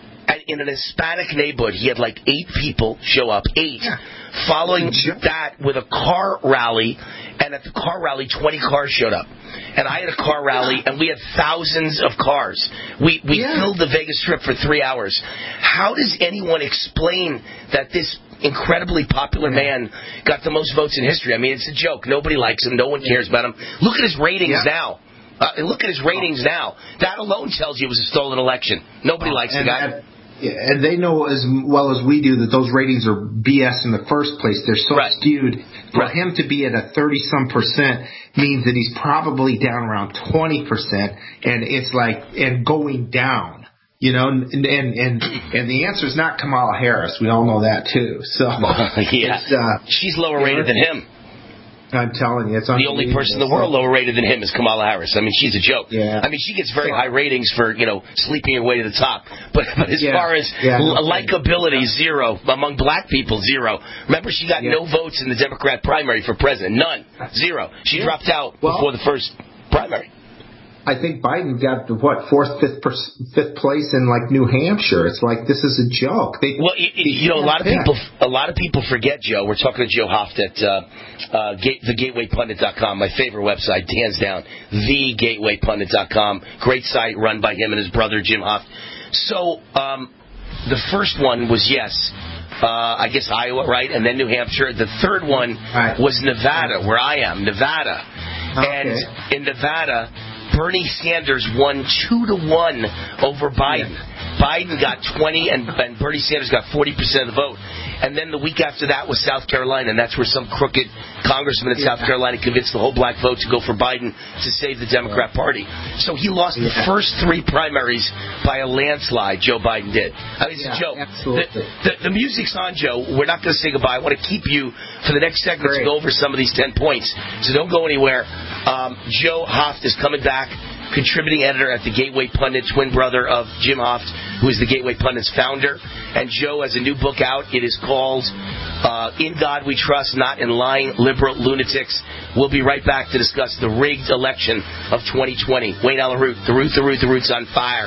in an Hispanic neighborhood, he had like eight people show up, eight. Yeah. Following that with a car rally, and at the car rally, twenty cars showed up. And I had a car rally, and we had thousands of cars. We we yeah. filled the Vegas Strip for three hours. How does anyone explain that this incredibly popular man got the most votes in history? I mean, it's a joke. Nobody likes him. No one cares about him. Look at his ratings yeah. now. Uh, look at his ratings oh. now. That alone tells you it was a stolen election. Nobody oh, likes the guy. That- Yeah, and they know as well as we do that those ratings are B S in the first place. They're so right. skewed. For right. him to be at a thirty-some percent means that he's probably down around twenty percent, and it's like, and going down. You know, and and and, and the answer is not Kamala Harris. We all know that too. So yeah, it's, uh, she's lower rated than him. I'm telling you, it's the only person in the world lower rated than him is Kamala Harris. I mean, she's a joke. Yeah. I mean, she gets very high ratings for, you know, sleeping her way to the top. But, but as yeah. far as yeah, l- likability, yeah. zero. Among black people, zero. Remember, she got yeah. no votes in the Democrat primary for president. None. Zero. She yeah. dropped out well, before the first primary. I think Biden got, what, fourth, fifth, fifth place in, like, New Hampshire. It's like, this is a joke. They, well, you, you know, a lot of people a lot of people forget, Joe. We're talking to Joe Hoft at uh, uh, Gate, the gateway pundit dot com, my favorite website, hands down, the gateway pundit dot com. Great site run by him and his brother, Jim Hoft. So um, the first one was, yes, uh, I guess Iowa, right, and then New Hampshire. The third one right. was Nevada, where I am, Nevada. Okay. And in Nevada, Bernie Sanders won two to one over Biden. Yeah. Biden got twenty, and, and Bernie Sanders got forty percent of the vote. And then the week after that was South Carolina, and that's where some crooked congressman in yeah. South Carolina convinced the whole black vote to go for Biden to save the Democrat yeah. Party. So he lost yeah. the first three primaries by a landslide, Joe Biden did. I mean, it's yeah, a joke. Absolutely. The, the, the music's on, Joe. We're not going to say goodbye. I want to keep you for the next segment Great. to go over some of these ten points. So don't go anywhere. Um, Joe Hoft is coming back, contributing editor at the Gateway Pundit, twin brother of Jim Hoft, who is the Gateway Pundit's founder. And Joe has a new book out. It is called uh, In God We Trust, Not in Lying Liberal Lunatics. We'll be right back to discuss the rigged election of twenty twenty. Wayne Allyn Root, the Root, the Root, the Root's on fire.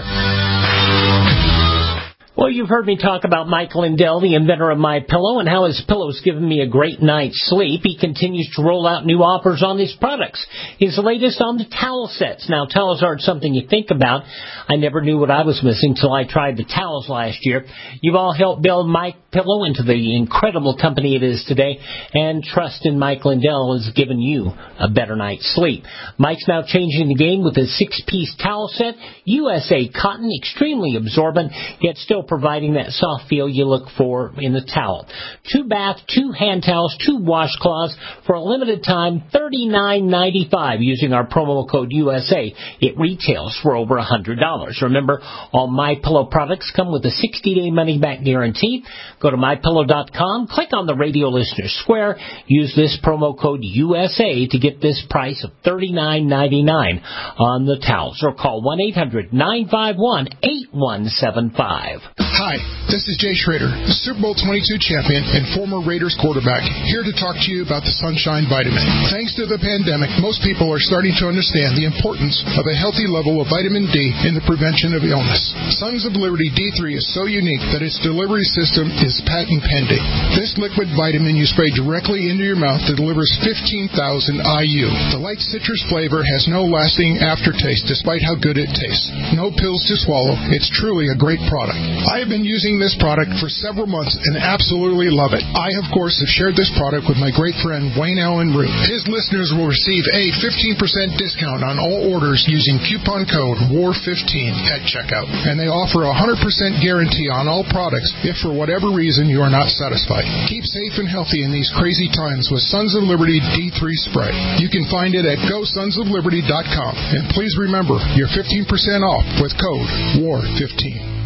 Well, you've heard me talk about Mike Lindell, the inventor of MyPillow, and how his pillow's given me a great night's sleep. He continues to roll out new offers on these products. His latest on the towel sets. Now, towels aren't something you think about. I never knew what I was missing till I tried the towels last year. You've all helped build MyPillow into the incredible company it is today, and trust in Mike Lindell has given you a better night's sleep. Mike's now changing the game with his six-piece towel set, U S A cotton, extremely absorbent, yet still providing that soft feel you look for in the towel. Two bath, two hand towels, two washcloths for a limited time, thirty-nine ninety-five using our promo code U S A. It retails for over one hundred dollars. Remember, all MyPillow products come with a sixty-day money-back guarantee. Go to my pillow dot com, click on the radio listener square, use this promo code U S A to get this price of thirty-nine ninety-nine on the towels, or call one eight hundred nine five one eight one seven five. Hi, this is Jay Schrader, the Super Bowl twenty-two champion and former Raiders quarterback, here to talk to you about the Sunshine Vitamin. Thanks to the pandemic, most people are starting to understand the importance of a healthy level of vitamin D in the prevention of illness. Sons of Liberty D three is so unique that its delivery system is patent pending. This liquid vitamin you spray directly into your mouth that delivers fifteen thousand I U. The light citrus flavor has no lasting aftertaste despite how good it tastes. No pills to swallow. It's truly a great product. I have been using this product for several months and absolutely love it. I, of course, have shared this product with my great friend Wayne Allyn Root. His listeners will receive a fifteen percent discount on all orders using coupon code W A R fifteen at checkout. And they offer a one hundred percent guarantee on all products if for whatever reason you are not satisfied. Keep safe and healthy in these crazy times with Sons of Liberty D three Spray. You can find it at go sons of liberty dot com. And please remember, you're fifteen percent off with code W A R fifteen.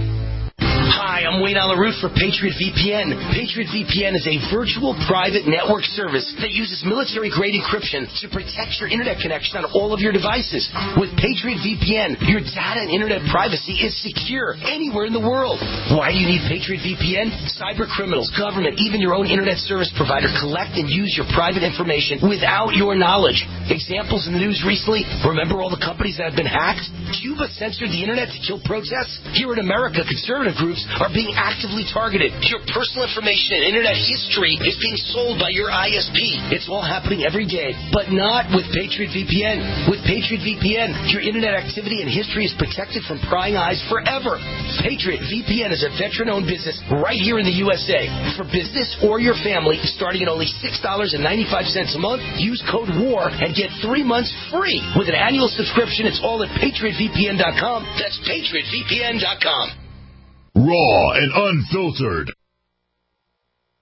Hi, I'm Wayne Allyn Root for Patriot V P N. Patriot V P N is a virtual private network service that uses military-grade encryption to protect your internet connection on all of your devices. With Patriot V P N, your data and internet privacy is secure anywhere in the world. Why do you need Patriot V P N? Cyber criminals, government, even your own internet service provider collect and use your private information without your knowledge. Examples in the news recently, remember all the companies that have been hacked? Cuba censored the internet to kill protests? Here in America, conservative groups are being actively targeted. Your personal information and internet history is being sold by your I S P. It's all happening every day, but not with Patriot V P N. With Patriot V P N, your internet activity and history is protected from prying eyes forever. Patriot V P N is a veteran-owned business right here in the U S A. For business or your family, starting at only six dollars and ninety-five cents a month, use code W A R and get three months free. With an annual subscription, it's all at patriot v p n dot com. That's patriot v p n dot com. Raw and unfiltered.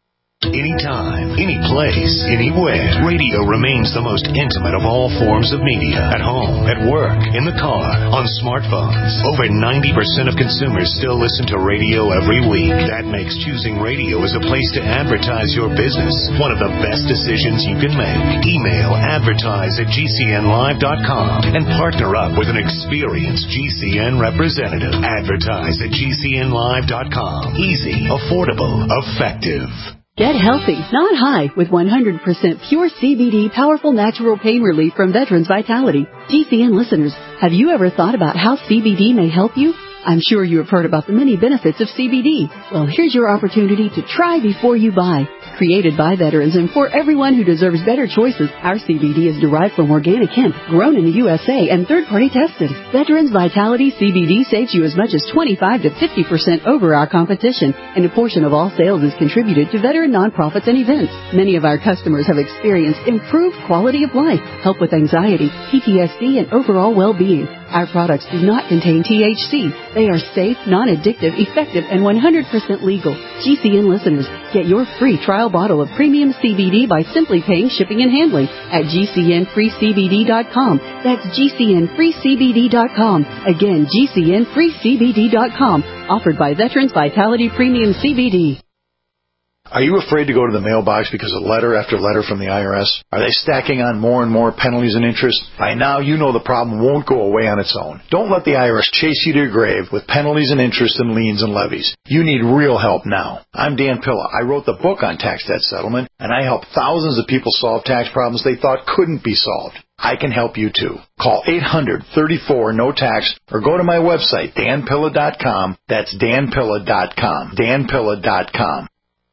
Anytime, any place, anywhere, radio remains the most intimate of all forms of media. At home, at work, in the car, on smartphones. Over ninety percent of consumers still listen to radio every week. That makes choosing radio as a place to advertise your business one of the best decisions you can make. Email advertise at G C N live dot com and partner up with an experienced G C N representative. Advertise at G C N live dot com. Easy, affordable, effective. Get healthy, not high, with one hundred percent pure C B D powerful natural pain relief from Veterans Vitality. G C N listeners, have you ever thought about how C B D may help you? I'm sure you have heard about the many benefits of C B D. Well, here's your opportunity to try before you buy. Created by veterans and for everyone who deserves better choices, our C B D is derived from organic hemp, grown in the U S A and third-party tested. Veterans Vitality C B D saves you as much as twenty-five to fifty percent over our competition, and a portion of all sales is contributed to veteran nonprofits and events. Many of our customers have experienced improved quality of life, help with anxiety, P T S D, and overall well-being. Our products do not contain T H C. They are safe, non-addictive, effective, and one hundred percent legal. G C N listeners, get your free trial bottle of premium C B D by simply paying shipping and handling at G C N free C B D dot com. That's G C N free C B D dot com. Again, G C N free C B D dot com. Offered by Veterans Vitality Premium C B D. Are you afraid to go to the mailbox because of letter after letter from the I R S? Are they stacking on more and more penalties and interest? By now, you know the problem won't go away on its own. Don't let the I R S chase you to your grave with penalties and interest and liens and levies. You need real help now. I'm Dan Pilla. I wrote the book on tax debt settlement, and I help thousands of people solve tax problems they thought couldn't be solved. I can help you too. Call eight hundred, thirty-four, no tax or go to my website, dan pilla dot com. That's dan pilla dot com. dan pilla dot com.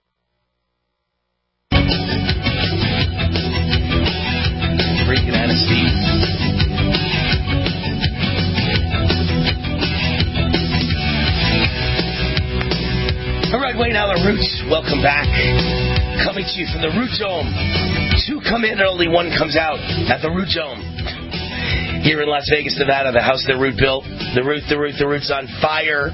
Freaking out of Steve. All right, Wayne Allyn Roots, welcome back. Coming to you from the Root Dome. Two come in and only one comes out at the Root Dome. Here in Las Vegas, Nevada, the house that Root built. The Root, the Root, the Root's on fire.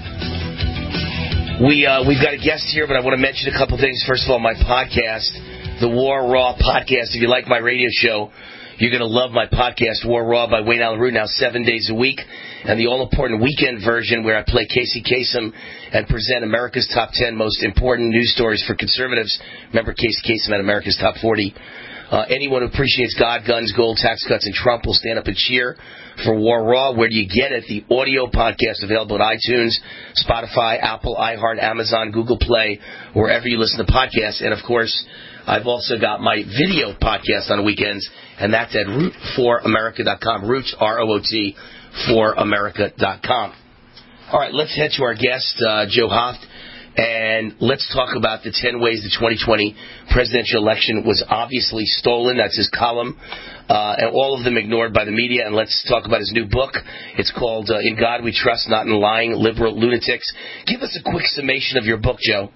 We, uh, we've got a guest here, but I want to mention a couple things. First of all, my podcast, the War Raw podcast. If you like my radio show, you're going to love my podcast, War Raw by Wayne Allyn Root, now seven days a week, and the all-important weekend version where I play Casey Kasem and present America's Top ten Most Important News Stories for Conservatives. Remember Casey Kasem at America's Top forty. Uh, anyone who appreciates God, guns, gold, tax cuts, and Trump will stand up and cheer for War Raw. Where do you get it? The audio podcast available at iTunes, Spotify, Apple, iHeart, Amazon, Google Play, wherever you listen to podcasts. And, of course, I've also got my video podcast on the weekends, and that's at root for america dot com. Roots, R O O T, for america dot com. All right, let's head to our guest, uh, Joe Hoft, and let's talk about the ten ways the twenty twenty presidential election was obviously stolen. That's his column, uh, and all of them ignored by the media. And let's talk about his new book. It's called uh, In God We Trust, Not in Lying Liberal Lunatics. Give us a quick summation of your book, Joe.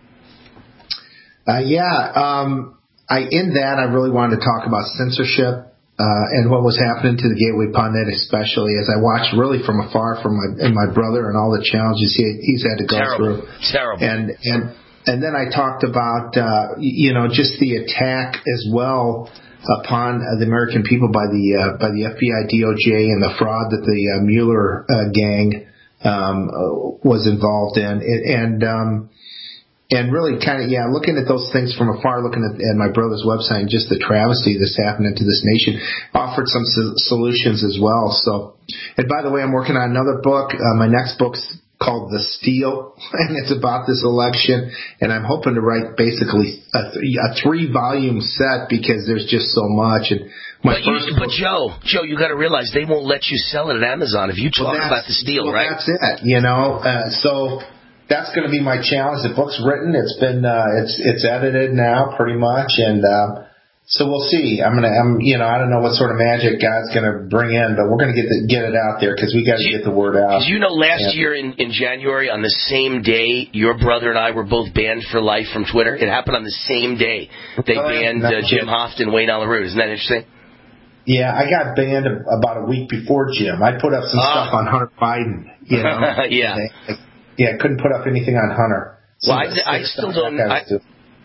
Uh, yeah, um, I in that I really wanted to talk about censorship. Uh, and what was happening to the Gateway Pundit, especially as I watched really from afar from my and my brother and all the challenges he, he's had to go Terrible. through. Terrible. And and and then I talked about uh, you know just the attack as well upon uh, the American people by the uh, by the F B I, D O J, and the fraud that the uh, Mueller uh, gang um, uh, was involved in, and. um And really kind of, yeah, looking at those things from afar, looking at, at my brother's website, and just the travesty that's happening to this nation, offered some so- solutions as well. So, and by the way, I'm working on another book. Uh, my next book's called The Steal, and it's about this election. And I'm hoping to write basically a, th- a three-volume set because there's just so much. And my but, you, but Joe, Joe, you got to realize they won't let you sell it at Amazon if you talk well, about The Steal, well, right? That's it, you know. Uh, so. That's going to be my challenge. The book's written. It's been, uh, it's, it's edited now pretty much. And, uh, so we'll see. I'm going to, I'm, you know, I don't know what sort of magic God's going to bring in, but we're going to get the, get it out there because we got to get the word out. Did you know last yeah. year in, in January on the same day, your brother and I were both banned for life from Twitter? It happened on the same day. They oh, banned uh, Jim Hoft and Wayne Allyn Root. Isn't that interesting? Yeah, I got banned about a week before Jim. I put up some uh, stuff on Hunter Biden, you know. yeah. Yeah, I couldn't put up anything on Hunter. Well, I, I still don't. I,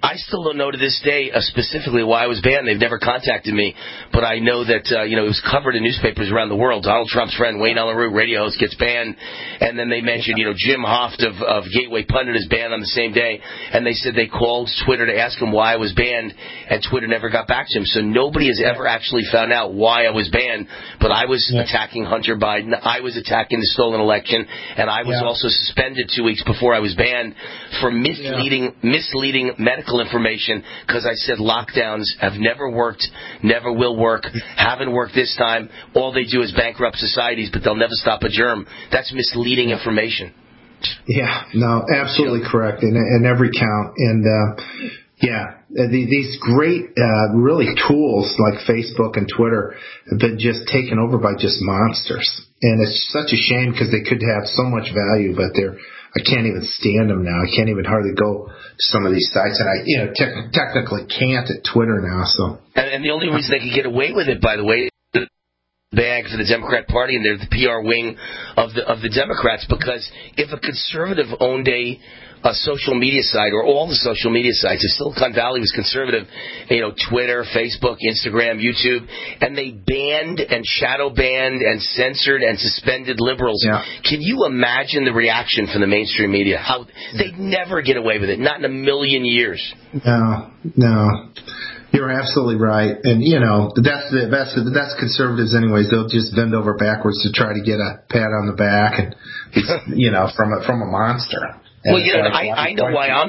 I still don't know to this day uh, specifically why I was banned. They've never contacted me, but I know that uh, you know it was covered in newspapers around the world. Donald Trump's friend Wayne Allyn Root, radio host, gets banned, and then they mentioned you know Jim Hoft of, of Gateway Pundit is banned on the same day, and they said they called Twitter to ask him why I was banned, and Twitter never got back to him. So nobody has ever actually found out why I was banned. But I was yeah. attacking Hunter Biden, I was attacking the stolen election, and I was yeah. also suspended two weeks before I was banned for misleading yeah. misleading medical information because I said lockdowns have never worked, never will work, haven't worked this time. All they do is bankrupt societies, but they'll never stop a germ. That's misleading information. Yeah, no, absolutely correct in, in every count. And, uh, yeah, the, these great, uh, really tools like Facebook and Twitter have been just taken over by just monsters. And it's such a shame because they could have so much value, but they're, I can't even stand them now. I can't even hardly go to some of these sites, and I, you know, te- technically can't at Twitter now. So, and, and the only reason they could get away with it, by the way, is bag for the Democrat Party, and they're the P R wing of the of the Democrats. Because if a conservative owned a a social media site, or all the social media sites, if Silicon Valley was conservative, you know, Twitter, Facebook, Instagram, YouTube, and they banned and shadow banned and censored and suspended liberals, yeah. can you imagine the reaction from the mainstream media? How they'd never get away with it, not in a million years. No, no. You're absolutely right, and you know that's the that's that's conservatives anyways. They'll just bend over backwards to try to get a pat on the back, and you know from a from a monster. Well, you know, I, I know why I'm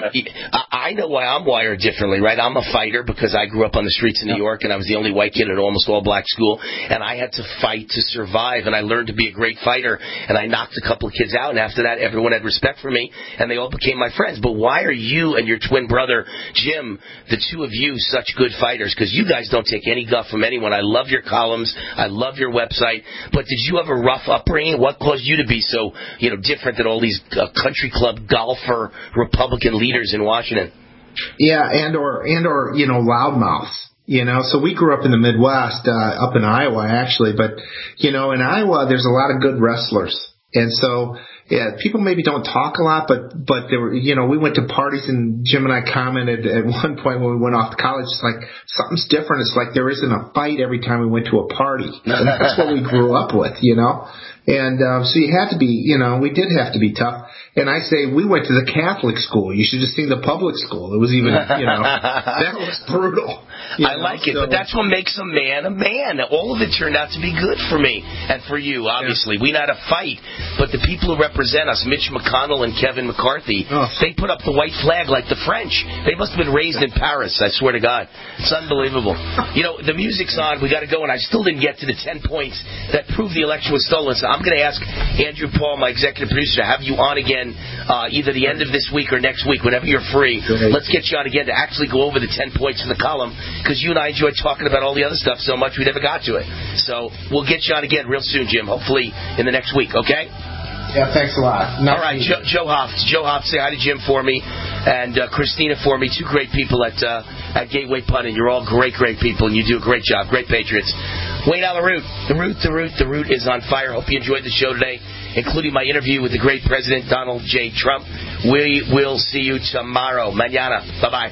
I know why I'm wired differently, right? I'm a fighter because I grew up on the streets of New York, and I was the only white kid at an almost all-black school, and I had to fight to survive, and I learned to be a great fighter, and I knocked a couple of kids out, and after that, everyone had respect for me, and they all became my friends. But why are you and your twin brother, Jim, the two of you, such good fighters? Because you guys don't take any guff from anyone. I love your columns. I love your website. But did you have a rough upbringing? What caused you to be so, you know, different than all these uh, country club golf for Republican leaders in Washington? Yeah, and or and or you know loudmouths. You know, so we grew up in the Midwest, uh, up in Iowa actually, but you know in Iowa there's a lot of good wrestlers, and so yeah, people maybe don't talk a lot, but but there were you know we went to parties, and Jim and I commented at one point when we went off to college, it's like something's different. It's like there isn't a fight every time we went to a party, and that's what we grew up with, you know. And um, so you had to be, you know, we did have to be tough. And I say we went to the Catholic school. You should have seen the public school. It was even, you know, that was brutal. I know? like it, so, but that's what makes a man a man. All of it turned out to be good for me and for you, obviously. Yeah. We had a fight, but the people who represent us, Mitch McConnell and Kevin McCarthy, oh. they put up the white flag like the French. They must have been raised in Paris, I swear to God. It's unbelievable. You know, the music's on. We got to go, and I still didn't get to the ten points that prove the election was stolen. So I'm going to ask Andrew Paul, my executive producer, to have you on again uh, either the end of this week or next week, whenever you're free. Great. Let's get you on again to actually go over the ten points in the column, because you and I enjoyed talking about all the other stuff so much we never got to it. So we'll get you on again real soon, Jim, hopefully in the next week, okay? Yeah, thanks a lot. Nice all right, Joe, Joe Hoft. Joe Hoft, say hi to Jim for me, and uh, Christina for me. Two great people at uh, at Gateway Pundit. You're all great, great people, and you do a great job. Great Patriots. Wayne Allyn Root. The Root, the Root, the Root is on fire. Hope you enjoyed the show today, including my interview with the great President Donald J. Trump. We will see you tomorrow. Mañana. Bye-bye.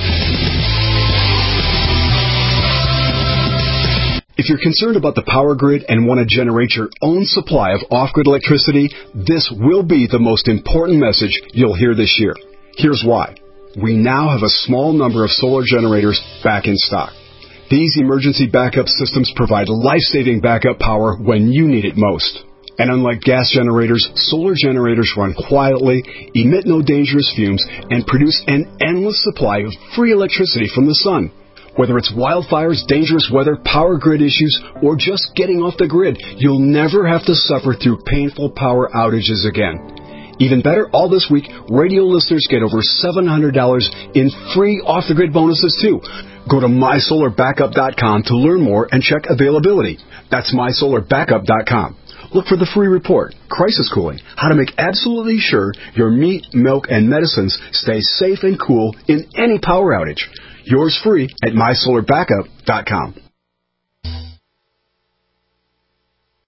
If you're concerned about the power grid and want to generate your own supply of off-grid electricity, this will be the most important message you'll hear this year. Here's why. We now have a small number of solar generators back in stock. These emergency backup systems provide life-saving backup power when you need it most. And unlike gas generators, solar generators run quietly, emit no dangerous fumes, and produce an endless supply of free electricity from the sun. Whether it's wildfires, dangerous weather, power grid issues, or just getting off the grid, you'll never have to suffer through painful power outages again. Even better, all this week, radio listeners get over seven hundred dollars in free off-the-grid bonuses, too. Go to my solar backup dot com to learn more and check availability. That's my solar backup dot com. Look for the free report, Crisis Cooling, how to make absolutely sure your meat, milk, and medicines stay safe and cool in any power outage. Yours free at my solar backup dot com.